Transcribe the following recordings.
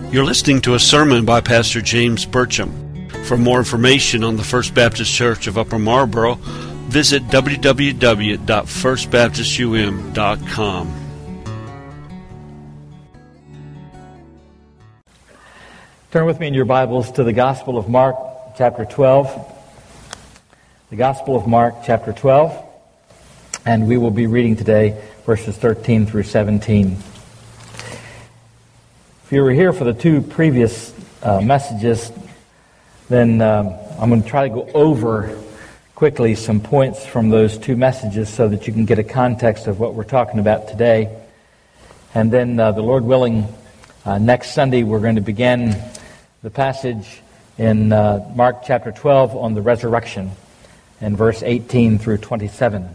You're listening to a sermon by Pastor James Burcham. For more information on the First Baptist Church of Upper Marlboro, visit www.firstbaptistum.com. Turn with me in your Bibles to the Gospel of Mark, chapter 12. The Gospel of Mark, chapter 12. And we will be reading today verses 13 through 17. If you were here for the two previous messages, then I'm going to try to go over quickly some points from those two messages so that you can get a context of what we're talking about today. And then, the Lord willing, next Sunday we're going to begin the passage in Mark chapter 12 on the resurrection and verse 18 through 27.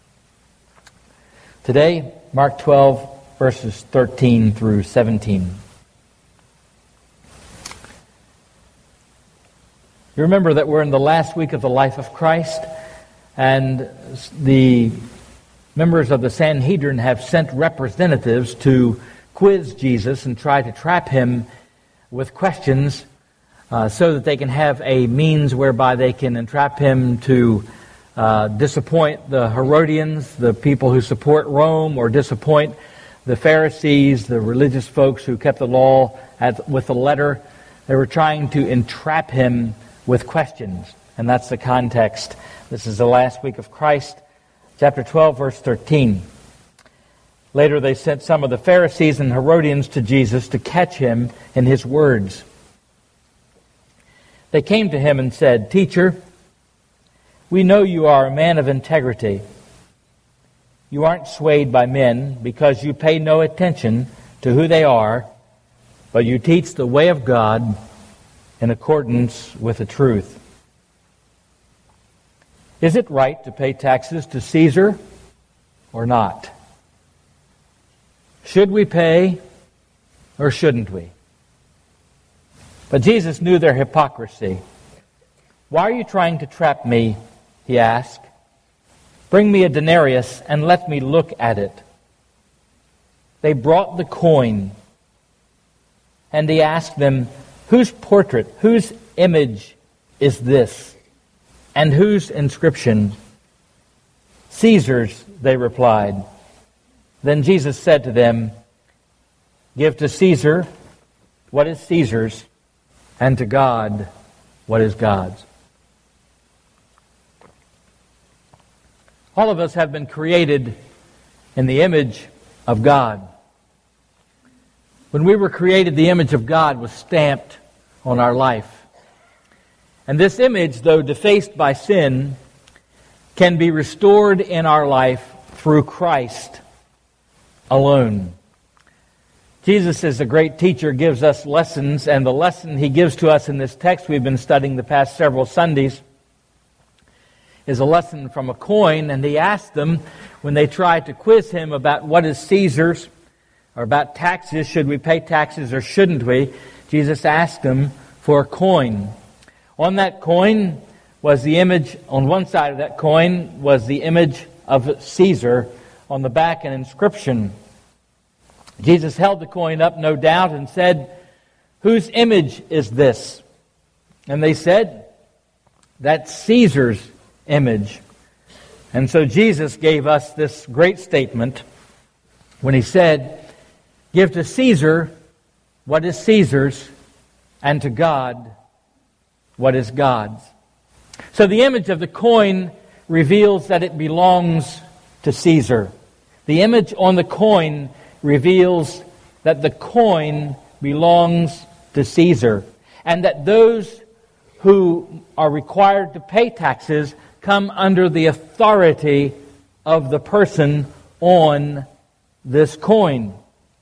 Today, Mark 12, verses 13 through 17. You remember that we're in the last week of the life of Christ, and the members of the Sanhedrin have sent representatives to quiz Jesus and try to trap him with questions so that they can have a means whereby they can entrap him to disappoint the Herodians, the people who support Rome, or disappoint the Pharisees, the religious folks who kept the law with the letter. They were trying to entrap him with questions, and that's the context. This is the last week of Christ, chapter 12, verse 13. Later they sent some of the Pharisees and Herodians to Jesus to catch him in his words. They came to him and said, "Teacher, we know you are a man of integrity. You aren't swayed by men because you pay no attention to who they are, but you teach the way of God in accordance with the truth. Is it right to pay taxes to Caesar or not? Should we pay or shouldn't we?" But Jesus knew their hypocrisy. "Why are you trying to trap me?" he asked. "Bring me a denarius and let me look at it." They brought the coin, and he asked them, "Whose portrait, whose image is this, and whose inscription?" "Caesar's," they replied. Then Jesus said to them, "Give to Caesar what is Caesar's, and to God what is God's." All of us have been created in the image of God. When we were created, the image of God was stamped on our life. And this image, though defaced by sin, can be restored in our life through Christ alone. Jesus, as a great teacher, gives us lessons, and the lesson he gives to us in this text we've been studying the past several Sundays is a lesson from a coin. And he asked them, when they tried to quiz him about what is Caesar's, or about taxes, should we pay taxes or shouldn't we, Jesus asked them for a coin. On that coin was the image, on one side of that coin was the image of Caesar, on the back an inscription. Jesus held the coin up, no doubt, and said, "Whose image is this?" And they said, "That's Caesar's image." And so Jesus gave us this great statement when he said, "Give to Caesar what is Caesar's, and to God what is God's." So the image of the coin reveals that it belongs to Caesar. The image on the coin reveals that the coin belongs to Caesar, and that those who are required to pay taxes come under the authority of the person on this coin.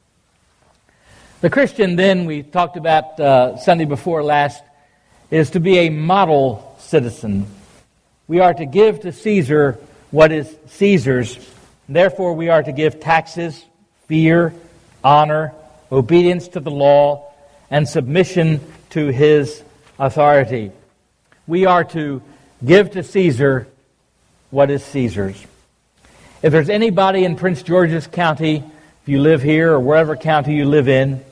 The Christian, then, we talked about Sunday before last, is to be a model citizen. We are to give to Caesar what is Caesar's. Therefore, we are to give taxes, fear, honor, obedience to the law, and submission to his authority. We are to give to Caesar what is Caesar's. If there's anybody in Prince George's County, if you live here or wherever county you live in,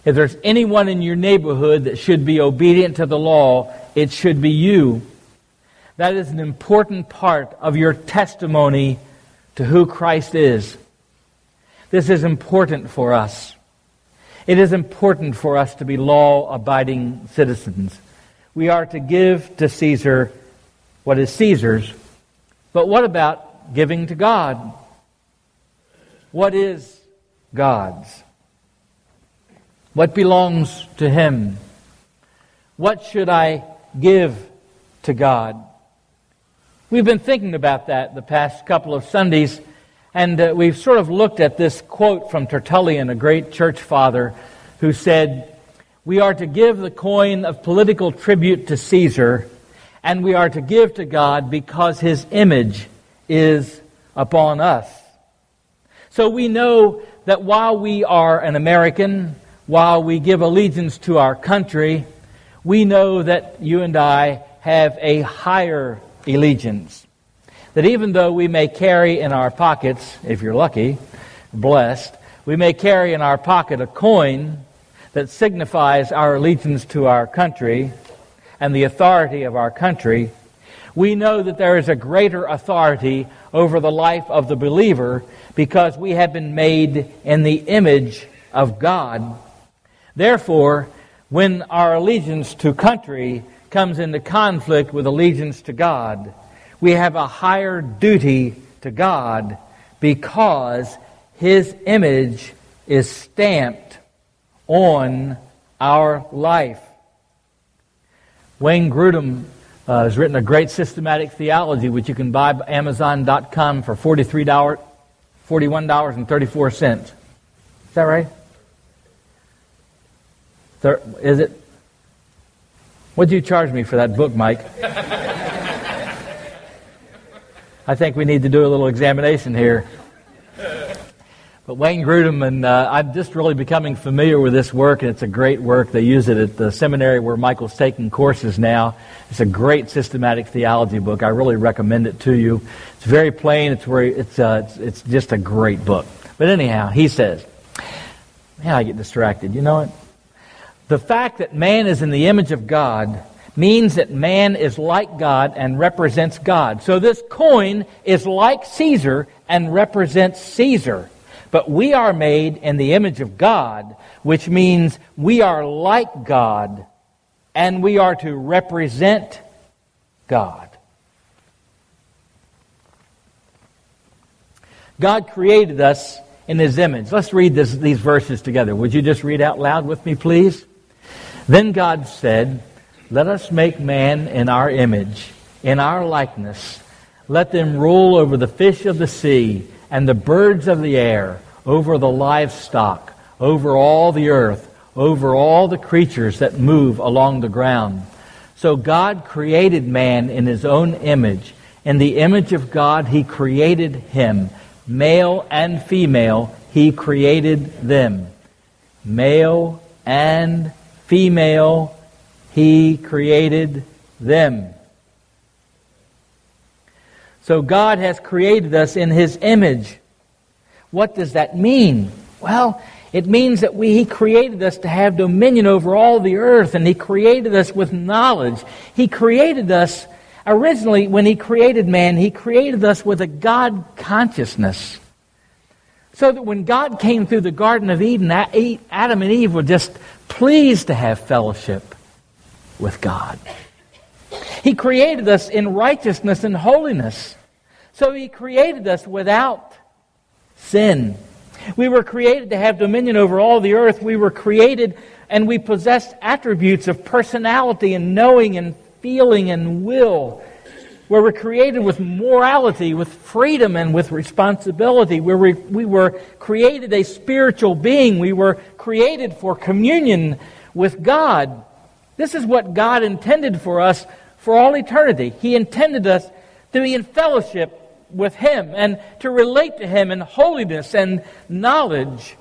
If there's anyone in your neighborhood that should be obedient to the law, it should be you. That is an important part of your testimony to who Christ is. This is important for us. It is important for us to be law-abiding citizens. We are to give to Caesar what is Caesar's. But what about giving to God? What is God's? What belongs to Him? What should I give to God? We've been thinking about that the past couple of Sundays, and we've sort of looked at this quote from Tertullian, a great church father, who said, "We are to give the coin of political tribute to Caesar, and we are to give to God because His image is upon us." So we know that while we are an American, while we give allegiance to our country, we know that you and I have a higher allegiance. That even though we may carry in our pockets, if you're lucky, blessed, we may carry in our pocket a coin that signifies our allegiance to our country and the authority of our country, we know that there is a greater authority over the life of the believer because we have been made in the image of God. Therefore, when our allegiance to country comes into conflict with allegiance to God, we have a higher duty to God because His image is stamped on our life. Wayne Grudem has written a great systematic theology, which you can buy at Amazon.com for $41.34. Is that right? Is it? What did you charge me for that book, Mike? I think we need to do a little examination here. But Wayne Grudem, and I'm just really becoming familiar with this work, and it's a great work. They use it at the seminary where Michael's taking courses now. It's a great systematic theology book. I really recommend it to you. It's very plain. It's just a great book. But anyhow, he says, man, I get distracted. You know what? The fact that man is in the image of God means that man is like God and represents God. So this coin is like Caesar and represents Caesar. But we are made in the image of God, which means we are like God and we are to represent God. God created us in His image. Let's read these verses together. Would you just read out loud with me, please? Then God said, "Let us make man in our image, in our likeness. Let them rule over the fish of the sea and the birds of the air, over the livestock, over all the earth, over all the creatures that move along the ground." So God created man in His own image. In the image of God He created him. Male and female He created them. Male and female He created them. So God has created us in His image. What does that mean? Well, it means that He created us to have dominion over all the earth, and He created us with knowledge. He created us, originally when He created man, He created us with a God consciousness. So that when God came through the Garden of Eden, Adam and Eve were just pleased to have fellowship with God. He created us in righteousness and holiness. So He created us without sin. We were created to have dominion over all the earth. We were created and we possessed attributes of personality and knowing and feeling and will. Where we're created with morality, with freedom, and with responsibility. Where we were created a spiritual being. We were created for communion with God. This is what God intended for us for all eternity. He intended us to be in fellowship with Him and to relate to Him in holiness and knowledge.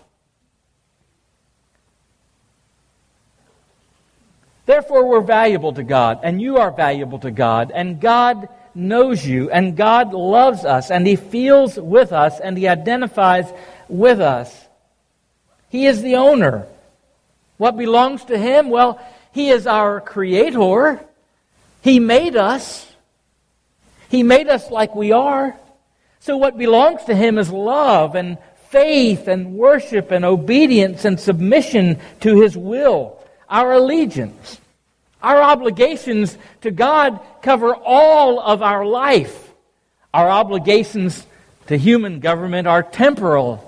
Therefore, we're valuable to God, and you are valuable to God, and God knows you, and God loves us, and He feels with us, and He identifies with us. He is the owner What belongs to Him? Well, He is our Creator. He made us. He made us like we are. So what belongs to Him is love and faith and worship and obedience and submission to His will, our allegiance. Our obligations to God cover all of our life. Our obligations to human government are temporal,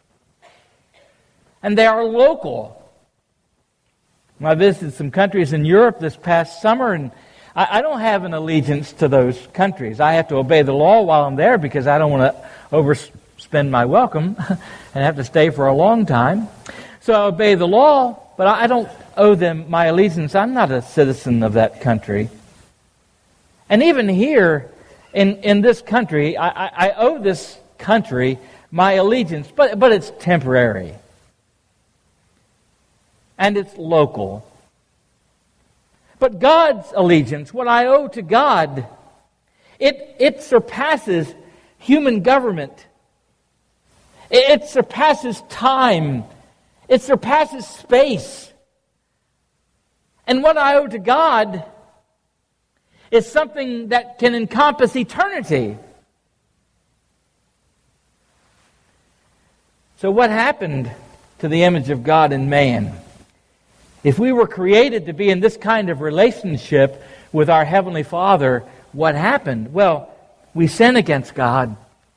and they are local. I visited some countries in Europe this past summer, and I don't have an allegiance to those countries. I have to obey the law while I'm there because I don't want to overspend my welcome and have to stay for a long time. So I obey the law, but I don't owe them my allegiance. I'm not a citizen of that country. And even here in this country, I owe this country my allegiance, but it's temporary. And it's local. But God's allegiance, what I owe to God, it surpasses human government. It surpasses time. It surpasses space. And what I owe to God is something that can encompass eternity. So what happened to the image of God in man? If we were created to be in this kind of relationship with our Heavenly Father, what happened? Well, we sin against God.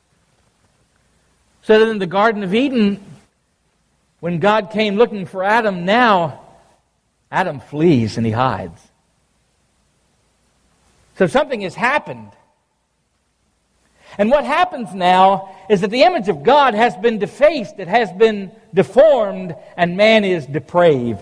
So that in the Garden of Eden, when God came looking for Adam, now Adam flees and he hides. So something has happened. And what happens now is that the image of God has been defaced, it has been deformed, and man is depraved.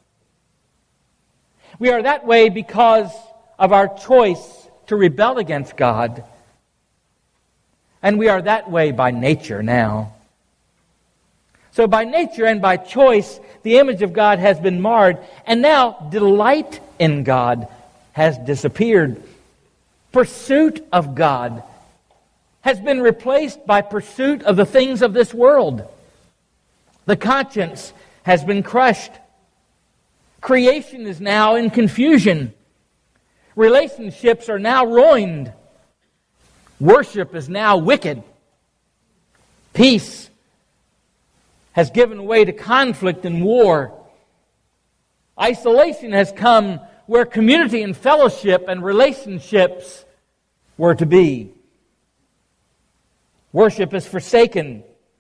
We are that way because of our choice to rebel against God. And we are that way by nature now. So by nature and by choice, the image of God has been marred, and now delight in God has disappeared. Pursuit of God has been replaced by pursuit of the things of this world. The conscience has been crushed. Creation is now in confusion. Relationships are now ruined. Worship is now wicked. Peace has given way to conflict and war. Isolation has come where community and fellowship and relationships were to be. Worship is forsaken.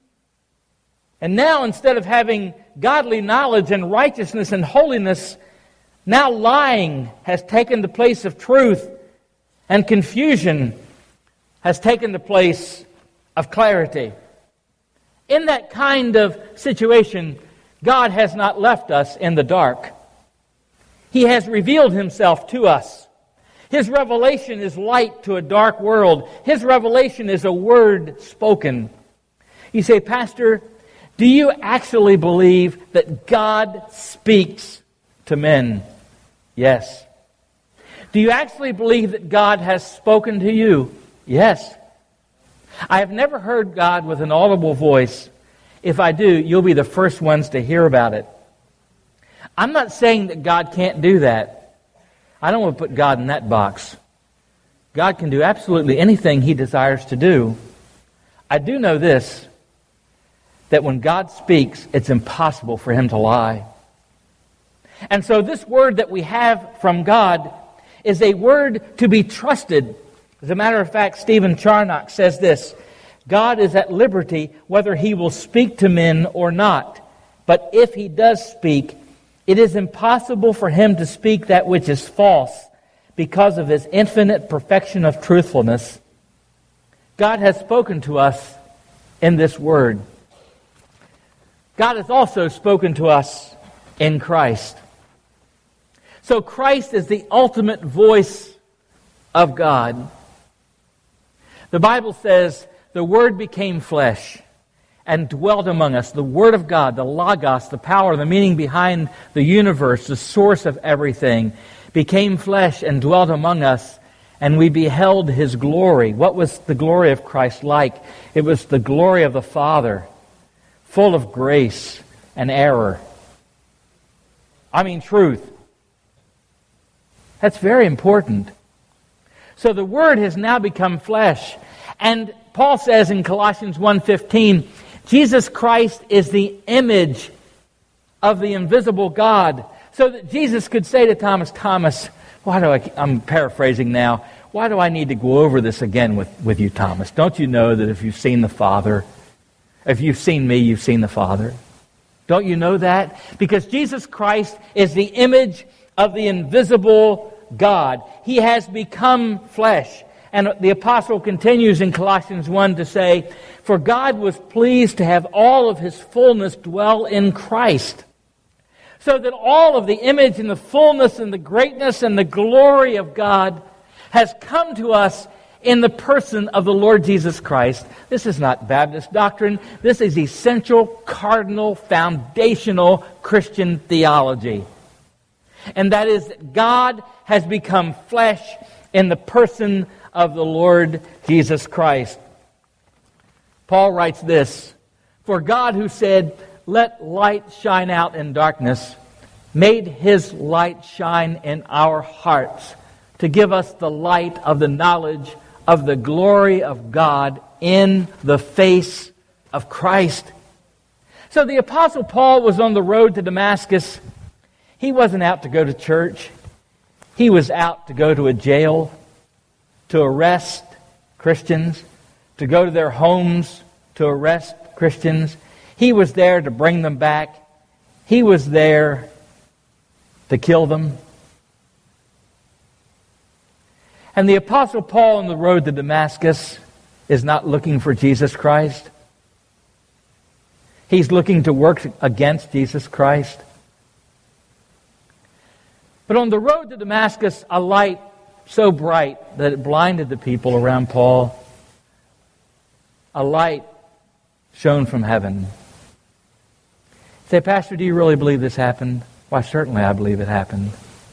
And now, instead of having godly knowledge and righteousness and holiness, now lying has taken the place of truth, and confusion has taken the place of clarity. In that kind of situation, God has not left us in the dark. He has revealed Himself to us. His revelation is light to a dark world. His revelation is a word spoken. You say, Pastor, do you actually believe that God speaks to men? Yes. Do you actually believe that God has spoken to you? Yes. I have never heard God with an audible voice. If I do, you'll be the first ones to hear about it. I'm not saying that God can't do that. I don't want to put God in that box. God can do absolutely anything He desires to do. I do know this, that when God speaks, it's impossible for Him to lie. And so this word that we have from God is a word to be trusted. As a matter of fact, Stephen Charnock says this: God is at liberty whether He will speak to men or not. But if He does speak, it is impossible for Him to speak that which is false because of His infinite perfection of truthfulness. God has spoken to us in this word. God has also spoken to us in Christ. So Christ is the ultimate voice of God. The Bible says, the Word became flesh and dwelt among us. The Word of God, the Logos, the power, the meaning behind the universe, the source of everything, became flesh and dwelt among us, and we beheld His glory. What was the glory of Christ like? It was the glory of the Father, full of grace and error. I mean truth. That's very important. So the Word has now become flesh. And Paul says in Colossians 1:15, Jesus Christ is the image of the invisible God. So that Jesus could say to Thomas, Thomas, I'm paraphrasing now, why do I need to go over this again with you, Thomas? Don't you know that if you've seen the Father, if you've seen me, you've seen the Father? Don't you know that? Because Jesus Christ is the image of the invisible God. He has become flesh. And the apostle continues in Colossians 1 to say, for God was pleased to have all of His fullness dwell in Christ, so that all of the image and the fullness and the greatness and the glory of God has come to us in the person of the Lord Jesus Christ. This is not Baptist doctrine. This is essential, cardinal, foundational Christian theology. And that is that God has become flesh in the person of the Lord Jesus Christ. Paul writes this, for God who said, let light shine out in darkness, made His light shine in our hearts to give us the light of the knowledge of the glory of God in the face of Christ. So the Apostle Paul was on the road to Damascus. He wasn't out to go to church. He was out to go to a jail, to arrest Christians, to go to their homes to arrest Christians. He was there to bring them back. He was there to kill them. And the Apostle Paul on the road to Damascus is not looking for Jesus Christ. He's looking to work against Jesus Christ. But on the road to Damascus, a light so bright that it blinded the people around Paul, a light shone from heaven. You say, Pastor, do you really believe this happened? Why, certainly I believe it happened.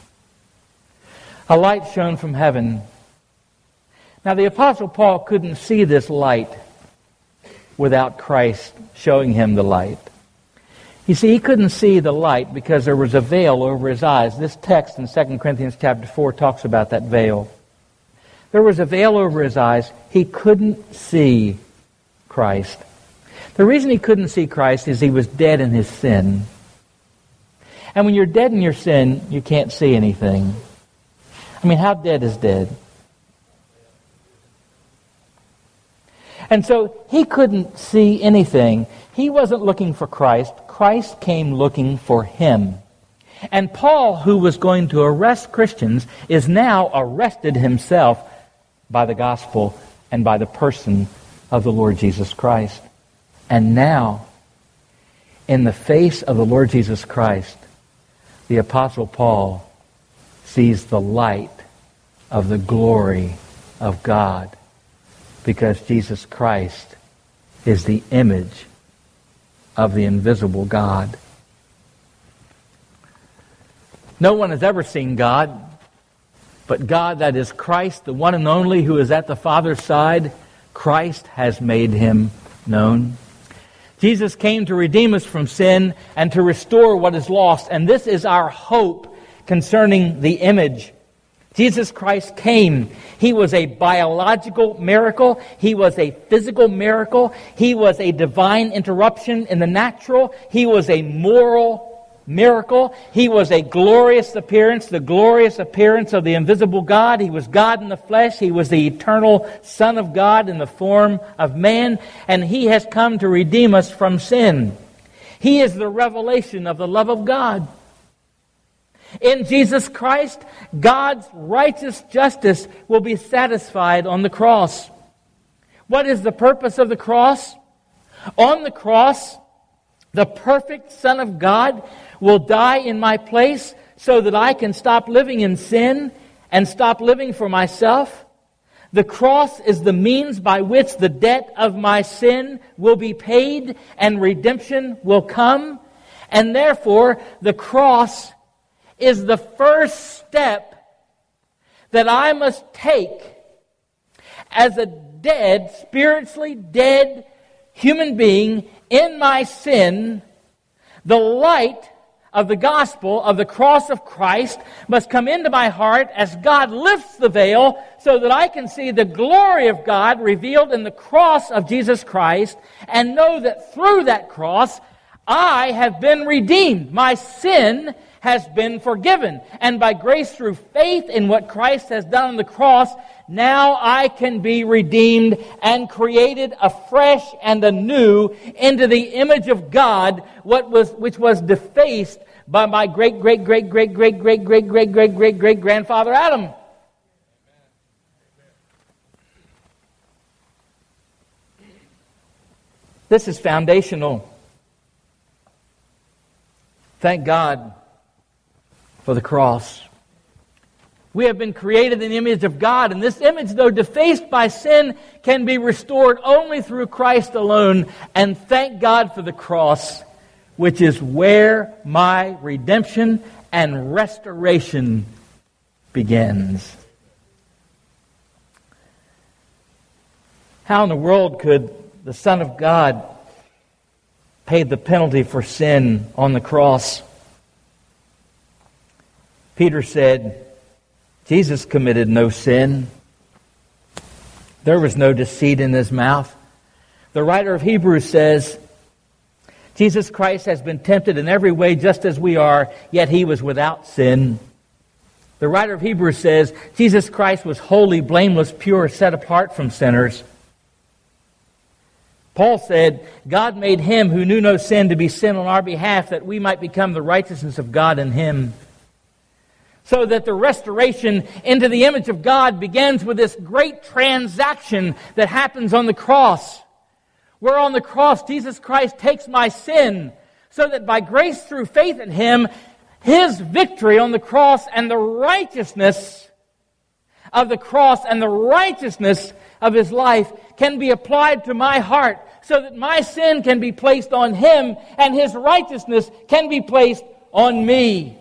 A light shone from heaven. Now, the Apostle Paul couldn't see this light without Christ showing him the light. You see, he couldn't see the light because there was a veil over his eyes. This text in 2 Corinthians chapter 4 talks about that veil. There was a veil over his eyes. He couldn't see Christ. The reason he couldn't see Christ is he was dead in his sin. And when you're dead in your sin, you can't see anything. I mean, how dead is dead? And so he couldn't see anything. He wasn't looking for Christ. Christ came looking for him. And Paul, who was going to arrest Christians, is now arrested himself by the gospel and by the person of the Lord Jesus Christ. And now, in the face of the Lord Jesus Christ, the Apostle Paul sees the light of the glory of God, because Jesus Christ is the image of the invisible God. No one has ever seen God, but God, that is Christ, the one and only who is at the Father's side, Christ has made him known. Jesus came to redeem us from sin and to restore what is lost. And this is our hope concerning the image. Jesus Christ came. He was a biological miracle. He was a physical miracle. He was a divine interruption in the natural. He was a moral miracle. He was a glorious appearance, the glorious appearance of the invisible God. He was God in the flesh. He was the eternal Son of God in the form of man. And He has come to redeem us from sin. He is the revelation of the love of God. In Jesus Christ, God's righteous justice will be satisfied on the cross. What is the purpose of the cross? On the cross, the perfect Son of God will die in my place so that I can stop living in sin and stop living for myself. The cross is the means by which the debt of my sin will be paid and redemption will come. And therefore, the cross is the first step that I must take as a dead, spiritually dead human being in my sin. The light of the gospel of the cross of Christ must come into my heart as God lifts the veil so that I can see the glory of God revealed in the cross of Jesus Christ and know that through that cross I have been redeemed. My sin has been forgiven. And by grace through faith in what Christ has done on the cross, now I can be redeemed and created afresh and anew into the image of God, which was defaced by my great-great-great-great-great-great-great-great-great-great-grandfather Adam. This is foundational. Thank God for the cross. We have been created in the image of God, and this image, though defaced by sin, can be restored only through Christ alone. And thank God for the cross, which is where my redemption and restoration begins. How in the world could the Son of God pay the penalty for sin on the cross? Peter said, Jesus committed no sin. There was no deceit in his mouth. The writer of Hebrews says, Jesus Christ has been tempted in every way just as we are, yet he was without sin. The writer of Hebrews says, Jesus Christ was holy, blameless, pure, set apart from sinners. Paul said, God made him who knew no sin to be sin on our behalf, that we might become the righteousness of God in him. So that the restoration into the image of God begins with this great transaction that happens on the cross. Where on the cross Jesus Christ takes my sin, so that by grace through faith in him, his victory on the cross and the righteousness of the cross and the righteousness of his life can be applied to my heart, so that my sin can be placed on him and his righteousness can be placed on me.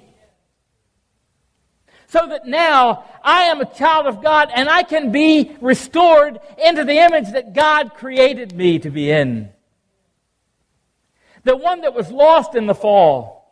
So that now I am a child of God and I can be restored into the image that God created me to be in. The one that was lost in the fall.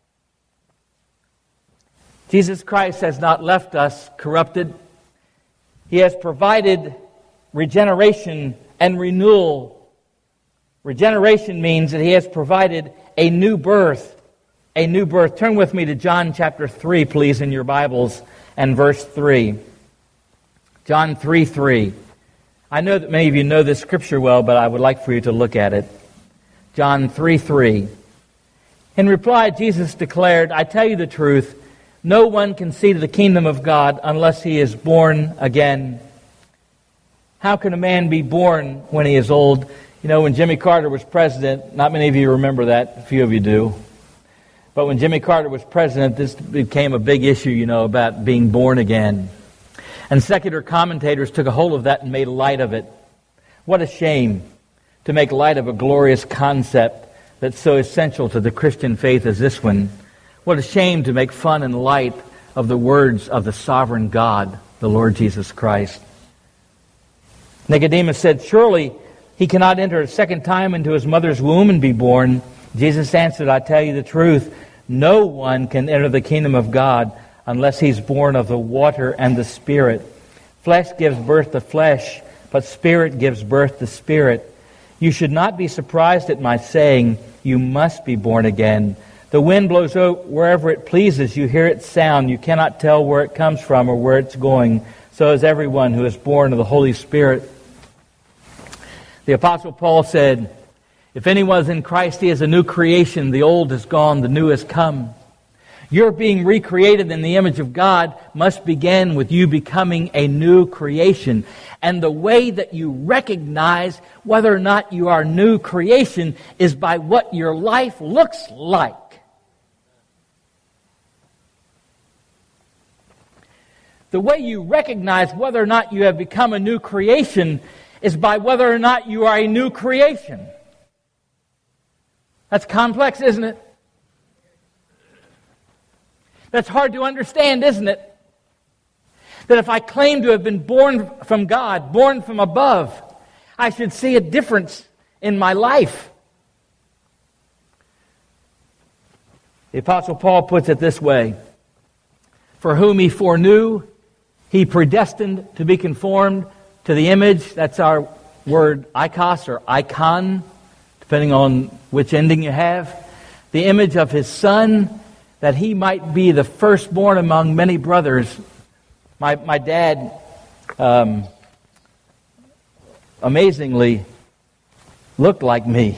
Jesus Christ has not left us corrupted. He has provided regeneration and renewal. Regeneration means that he has provided a new birth. A new birth. Turn with me to John chapter 3, please, in your Bibles, and verse 3. John 3:3. I know that many of you know this scripture well, but I would like for you to look at it. John 3:3. In reply, Jesus declared, I tell you the truth, no one can see the kingdom of God unless he is born again. How can a man be born when he is old? You know, when Jimmy Carter was president, not many of you remember that, a few of you do. But when Jimmy Carter was president, this became a big issue, about being born again. And secular commentators took a hold of that and made light of it. What a shame to make light of a glorious concept that's so essential to the Christian faith as this one. What a shame to make fun and light of the words of the sovereign God, the Lord Jesus Christ. Nicodemus said, surely he cannot enter a second time into his mother's womb and be born. Jesus answered, I tell you the truth, no one can enter the kingdom of God unless he's born of the water and the Spirit. Flesh gives birth to flesh, but Spirit gives birth to spirit. You should not be surprised at my saying, you must be born again. The wind blows wherever it pleases. You hear its sound. You cannot tell where it comes from or where it's going. So is everyone who is born of the Holy Spirit. The Apostle Paul said, if anyone is in Christ, he is a new creation. The old is gone, the new has come. Your being recreated in the image of God must begin with you becoming a new creation. And the way that you recognize whether or not you are a new creation is by what your life looks like. The way you recognize whether or not you have become a new creation is by whether or not you are a new creation. That's complex, isn't it? That's hard to understand, isn't it? That if I claim to have been born from God, born from above, I should see a difference in my life. The Apostle Paul puts it this way: for whom he foreknew, he predestined to be conformed to the image. That's our word ikos or icon, depending on which ending you have. The image of his Son, that he might be the firstborn among many brothers. My dad, amazingly, looked like me.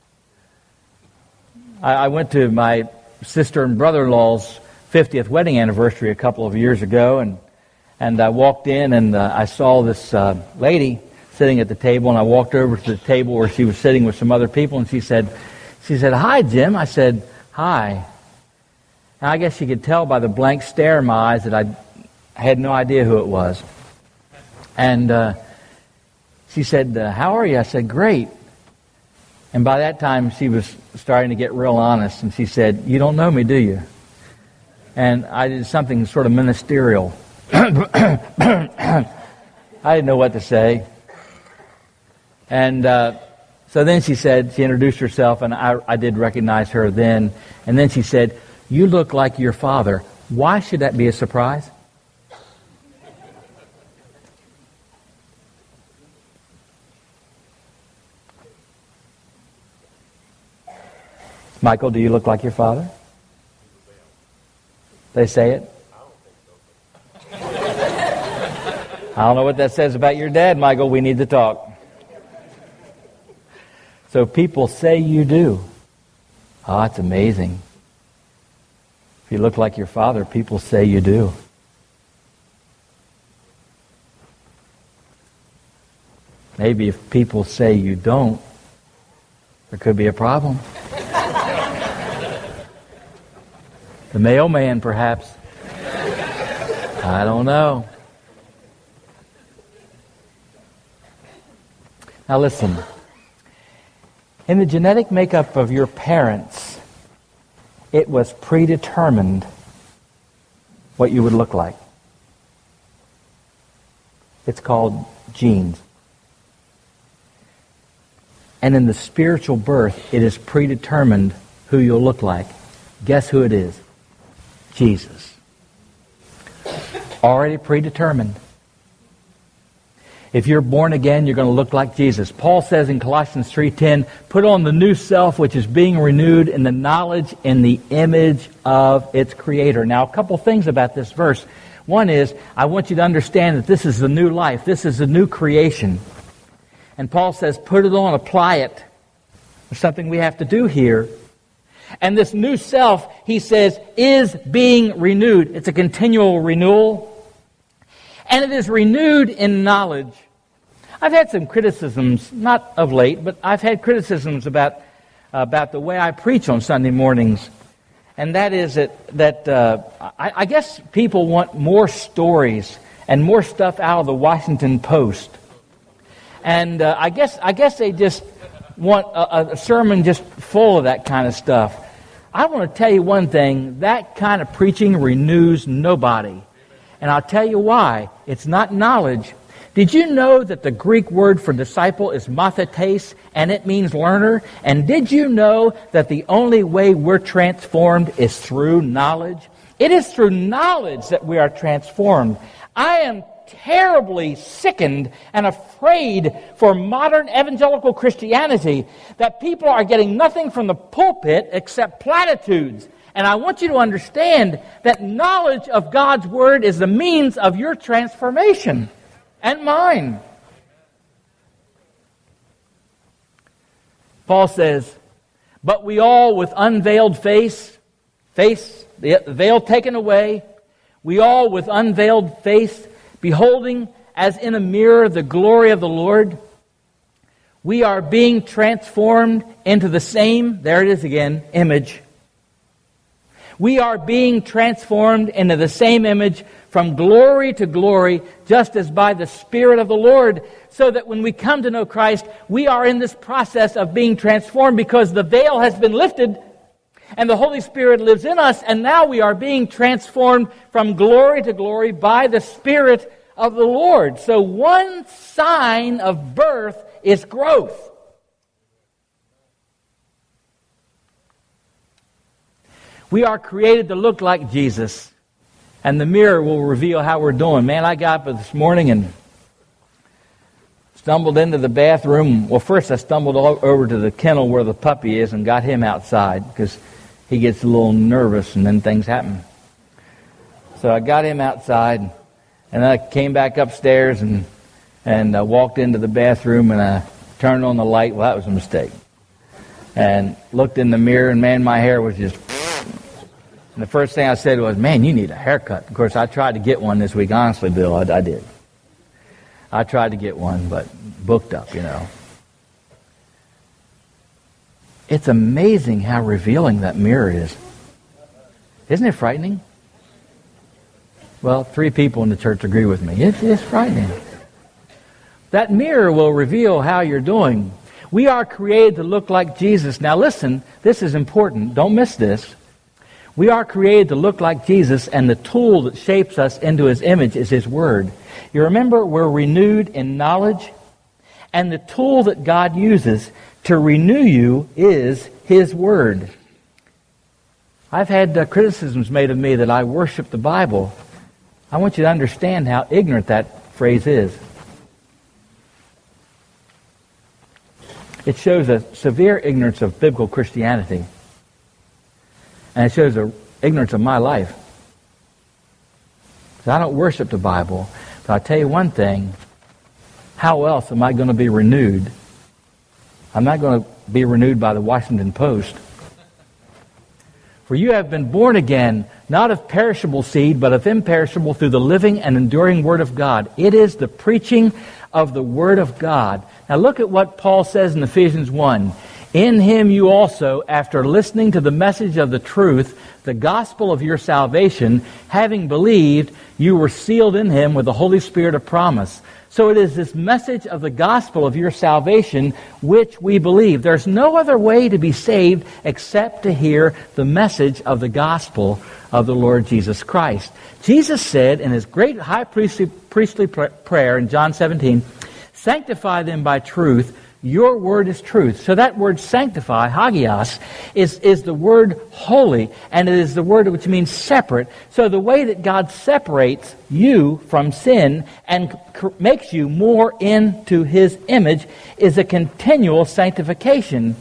I went to my sister and brother-in-law's 50th wedding anniversary a couple of years ago, and I walked in and I saw this lady sitting at the table, and I walked over to the table where she was sitting with some other people, and she said, "Hi, Jim." I said, "Hi." And I guess she could tell by the blank stare in my eyes that I had no idea who it was. And she said, "How are you?" I said, "Great." And by that time, she was starting to get real honest, and she said, "You don't know me, do you?" And I did something sort of ministerial. I didn't know what to say. And so then she introduced herself, and I did recognize her then. And then she said, "You look like your father." Why should that be a surprise? Michael, do you look like your father? They say it? I don't know what that says about your dad, Michael. We need to talk. So people say you do. Oh, that's amazing. If you look like your father, people say you do. Maybe if people say you don't, there could be a problem. The mailman, perhaps. I don't know. Now listen. In the genetic makeup of your parents, it was predetermined what you would look like. It's called genes. And in the spiritual birth, it is predetermined who you'll look like. Guess who it is? Jesus. Already predetermined. If you're born again, you're going to look like Jesus. Paul says in Colossians 3:10, "Put on the new self, which is being renewed in the knowledge in the image of its Creator." Now, a couple things about this verse. One is, I want you to understand that this is the new life. This is the new creation. And Paul says, put it on, apply it. There's something we have to do here. And this new self, he says, is being renewed. It's a continual renewal. And it is renewed in knowledge. I've had some criticisms, not of late, but I've had criticisms about the way I preach on Sunday mornings. And that is that I guess people want more stories and more stuff out of the Washington Post. And I guess they just want a sermon just full of that kind of stuff. I want to tell you one thing, that kind of preaching renews nobody. And I'll tell you why. It's not knowledge. Did you know that the Greek word for disciple is mathetes, and it means learner? And did you know that the only way we're transformed is through knowledge? It is through knowledge that we are transformed. I am terribly sickened and afraid for modern evangelical Christianity that people are getting nothing from the pulpit except platitudes. And I want you to understand that knowledge of God's Word is the means of your transformation and mine. Paul says, but we all with unveiled face, the veil taken away, we all with unveiled face, beholding as in a mirror the glory of the Lord, we are being transformed into the same, there it is again, image. We are being transformed into the same image from glory to glory, just as by the Spirit of the Lord, so that when we come to know Christ, we are in this process of being transformed because the veil has been lifted and the Holy Spirit lives in us, and now we are being transformed from glory to glory by the Spirit of the Lord. So one sign of birth is growth. We are created to look like Jesus. And the mirror will reveal how we're doing. Man, I got up this morning and stumbled into the bathroom. Well, first I stumbled over to the kennel where the puppy is and got him outside because he gets a little nervous and then things happen. So I got him outside and then I came back upstairs and walked into the bathroom and I turned on the light. Well, that was a mistake. And looked in the mirror and man, my hair was just... And the first thing I said was, man, you need a haircut. Of course, I tried to get one this week. Honestly, Bill, I did. I tried to get one, but booked up, It's amazing how revealing that mirror is. Isn't it frightening? Well, 3 people in the church agree with me. It's frightening. That mirror will reveal how you're doing. We are created to look like Jesus. Now listen, this is important. Don't miss this. We are created to look like Jesus, and the tool that shapes us into His image is His Word. You remember, we're renewed in knowledge, and the tool that God uses to renew you is His Word. I've had criticisms made of me that I worship the Bible. I want you to understand how ignorant that phrase is. It shows a severe ignorance of biblical Christianity. And it shows an ignorance of my life. So I don't worship the Bible. But I'll tell you one thing. How else am I going to be renewed? I'm not going to be renewed by the Washington Post. For you have been born again, not of perishable seed, but of imperishable through the living and enduring Word of God. It is the preaching of the Word of God. Now look at what Paul says in Ephesians 1. In Him you also, after listening to the message of the truth, the gospel of your salvation, having believed, you were sealed in Him with the Holy Spirit of promise. So it is this message of the gospel of your salvation which we believe. There's no other way to be saved except to hear the message of the gospel of the Lord Jesus Christ. Jesus said in His great high priestly prayer in John 17, sanctify them by truth. Your word is truth. So that word sanctify, hagios, is the word holy, and it is the word which means separate. So the way that God separates you from sin and makes you more into His image is a continual sanctification.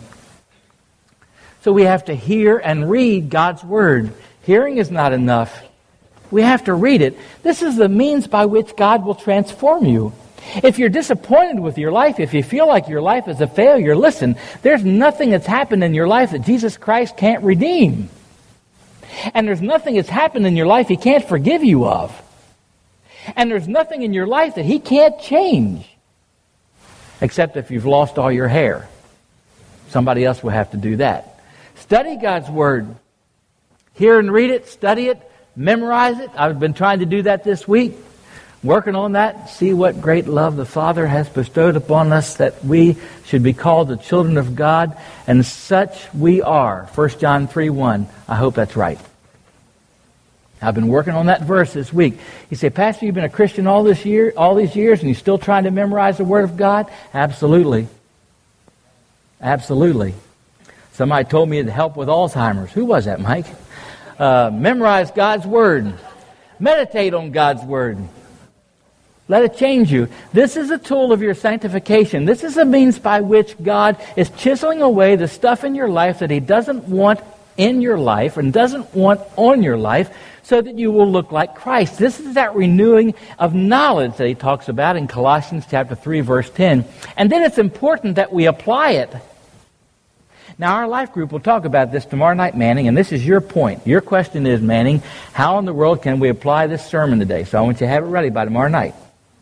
So we have to hear and read God's word. Hearing is not enough. We have to read it. This is the means by which God will transform you. If you're disappointed with your life, if you feel like your life is a failure, listen, there's nothing that's happened in your life that Jesus Christ can't redeem. And there's nothing that's happened in your life He can't forgive you of. And there's nothing in your life that He can't change. Except if you've lost all your hair. Somebody else will have to do that. Study God's Word. Hear and read it, study it, memorize it. I've been trying to do that this week. Working on that, see what great love the Father has bestowed upon us that we should be called the children of God, and such we are. 1 John 3:1. I hope that's right. I've been working on that verse this week. You say, Pastor, you've been a Christian all these years, and you're still trying to memorize the Word of God? Absolutely. Absolutely. Somebody told me it'd help with Alzheimer's. Who was that, Mike? Memorize God's Word. Meditate on God's Word. Let it change you. This is a tool of your sanctification. This is a means by which God is chiseling away the stuff in your life that He doesn't want in your life and doesn't want on your life so that you will look like Christ. This is that renewing of knowledge that He talks about in Colossians chapter 3, verse 10. And then it's important that we apply it. Now, our life group will talk about this tomorrow night, Manning, and this is your point. Your question is, Manning, how in the world can we apply this sermon today? So I want you to have it ready by tomorrow night.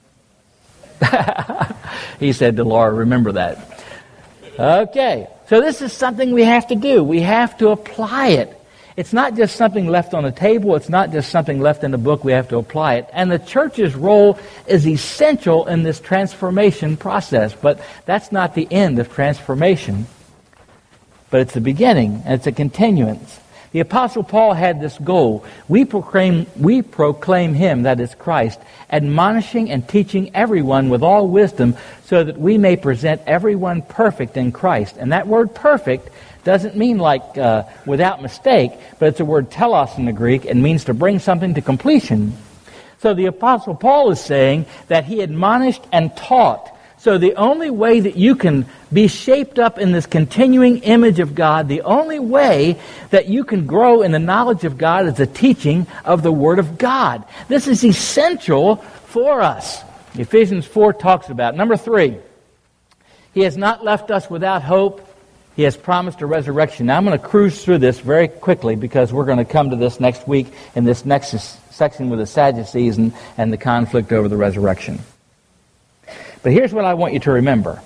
He said to Laura, remember that. Okay, so this is something we have to do. We have to apply it. It's not just something left on a table. It's not just something left in a book. We have to apply it. And the church's role is essential in this transformation process. But that's not the end of transformation. But it's the beginning, and it's a continuance. The Apostle Paul had this goal. We proclaim Him, that is Christ, admonishing and teaching everyone with all wisdom so that we may present everyone perfect in Christ. And that word perfect Doesn't mean like without mistake, but it's a word telos in the Greek and means to bring something to completion. So the Apostle Paul is saying that he admonished and taught. So the only way that you can be shaped up in this continuing image of God, the only way that you can grow in the knowledge of God is the teaching of the Word of God. This is essential for us. Ephesians 4 talks about it. Number 3, He has not left us without hope. He has promised a resurrection. Now I'm going to cruise through this very quickly because we're going to come to this next week in this next section with the Sadducees and the conflict over the resurrection. But here's what I want you to remember.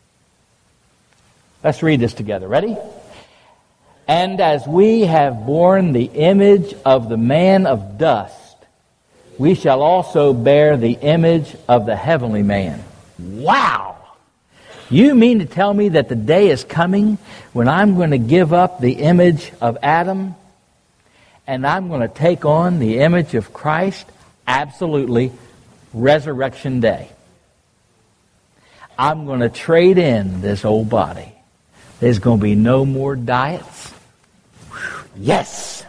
Let's read this together. Ready? And as we have borne the image of the man of dust, we shall also bear the image of the heavenly man. Wow! You mean to tell me that the day is coming when I'm going to give up the image of Adam and I'm going to take on the image of Christ? Absolutely. Resurrection day. I'm going to trade in this old body. There's going to be no more diets. Yes!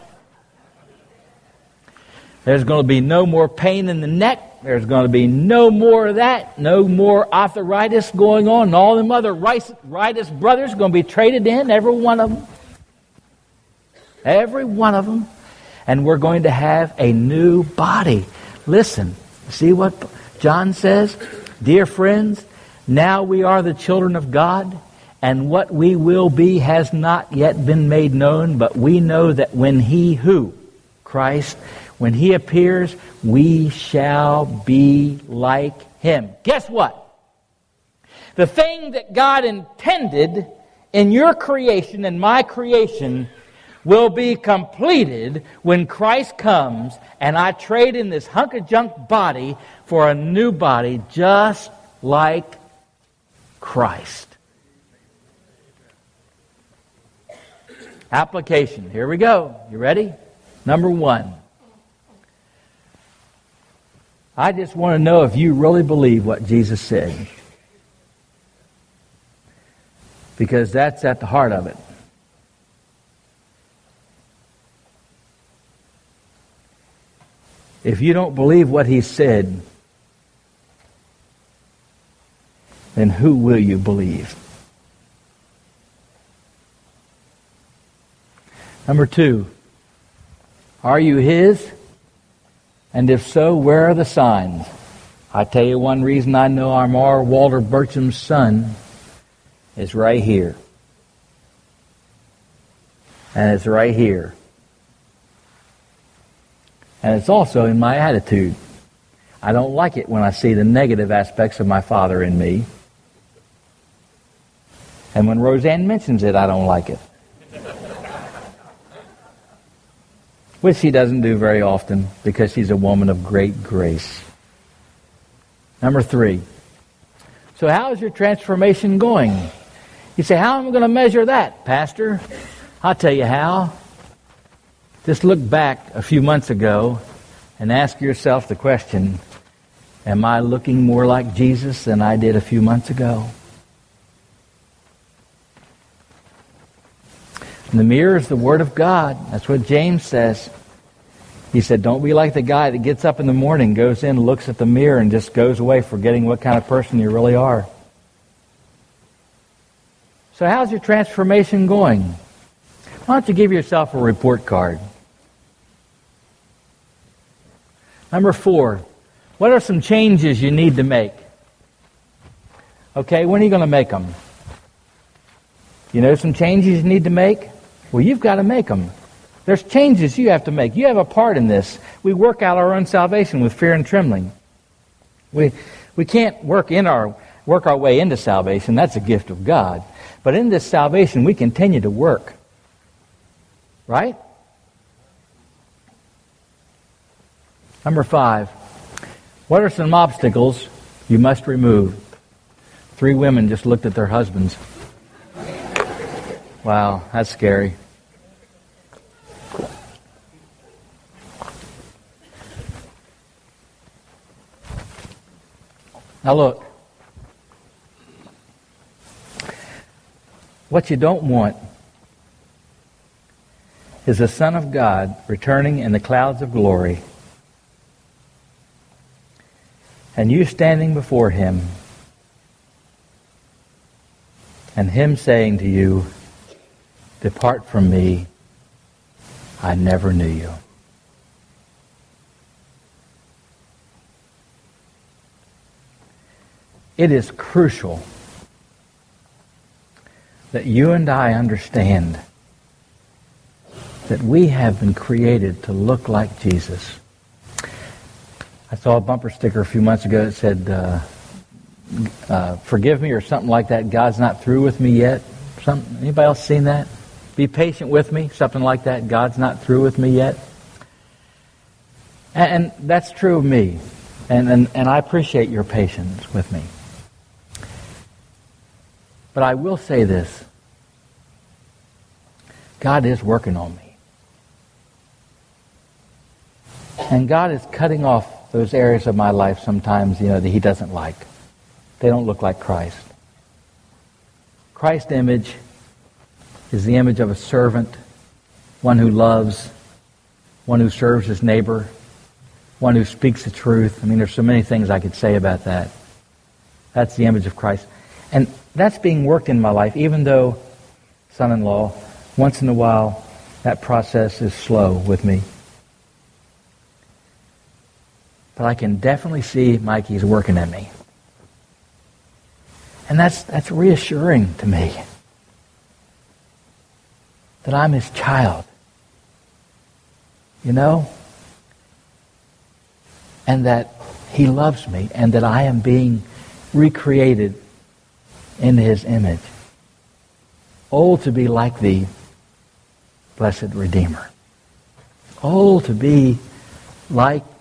There's going to be no more pain in the neck. There's going to be no more of that. No more arthritis going on. And all them other arthritis brothers are going to be traded in. Every one of them. Every one of them. And we're going to have a new body. Listen. See what John says? Dear friends, now we are the children of God, and what we will be has not yet been made known, but we know that when He, who? Christ, when He appears, we shall be like Him. Guess what? The thing that God intended in your creation and my creation will be completed when Christ comes and I trade in this hunk of junk body for a new body just like Christ. Application. Here we go. You ready? Number 1. I just want to know if you really believe what Jesus said. Because that's at the heart of it. If you don't believe what He said, then who will you believe? Number 2, are you His? And if so, where are the signs? I tell you one reason I know I'm R. Walter Burcham's son is right here. And it's right here. And it's also in my attitude. I don't like it when I see the negative aspects of my father in me. And when Roseanne mentions it, I don't like it. Which she doesn't do very often because she's a woman of great grace. Number 3. So how is your transformation going? You say, how am I going to measure that, Pastor? I'll tell you how. Just look back a few months ago and ask yourself the question, am I looking more like Jesus than I did a few months ago? And the mirror is the Word of God. That's what James says. He said, don't be like the guy that gets up in the morning, goes in, looks at the mirror, and just goes away forgetting what kind of person you really are. So how's your transformation going? Why don't you give yourself a report card? Number 4, what are some changes you need to make? Okay, when are you going to make them? You know some changes you need to make? Well, you've got to make them. There's changes you have to make. You have a part in this. We work out our own salvation with fear and trembling. We can't work our way into salvation. That's a gift of God. But in this salvation, we continue to work. Right? Number 5, what are some obstacles you must remove? 3 women just looked at their husbands. Wow, that's scary. Now look, what you don't want is the Son of God returning in the clouds of glory, and you standing before him, and him saying to you, "Depart from me, I never knew you." It is crucial that you and I understand that we have been created to look like Jesus. I saw a bumper sticker a few months ago that said, "Forgive me," or something like that. "God's not through with me yet." Anybody else seen that? "Be patient with me," something like that. "God's not through with me yet." And that's true of me. And I appreciate your patience with me. But I will say this. God is working on me. And God is cutting off those areas of my life sometimes, that he doesn't like. They don't look like Christ. Christ's image is the image of a servant, one who loves, one who serves his neighbor, one who speaks the truth. There's so many things I could say about that. That's the image of Christ. And that's being worked in my life, even though, son-in-law, once in a while, that process is slow with me. But I can definitely see Mikey's working at me. And that's reassuring to me. That I'm his child. And that he loves me, and that I am being recreated in his image. Oh, to be like thee, blessed Redeemer. Oh, to be like